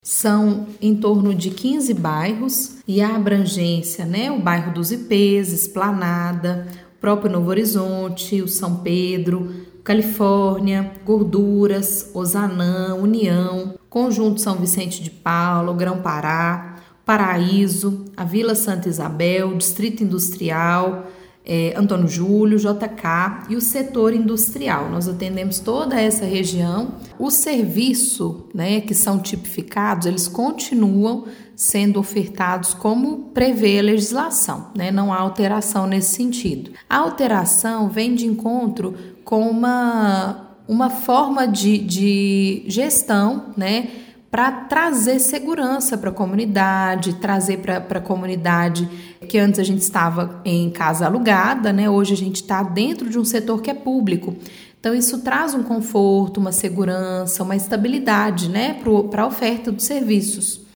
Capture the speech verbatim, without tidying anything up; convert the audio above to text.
São em torno de quinze bairros e a abrangência, né, o bairro dos Ipês, Esplanada, o próprio Novo Horizonte, o São Pedro, Califórnia, Gorduras, Ozanam, União, Conjunto São Vicente de Paulo, Grão-Pará, Paraíso, a Vila Santa Isabel, Distrito Industrial, É, Antônio Júlio, J K e o setor industrial. Nós atendemos toda essa região. O serviço, né, que são tipificados, eles continuam sendo ofertados como prevê a legislação, né? Não há alteração nesse sentido. A alteração vem de encontro com uma, uma forma de, de gestão, né, para trazer segurança para a comunidade, trazer para a comunidade que antes a gente estava em casa alugada, né? Hoje a gente está dentro de um setor que é público. Então, isso traz um conforto, uma segurança, uma estabilidade, né, para a oferta dos serviços.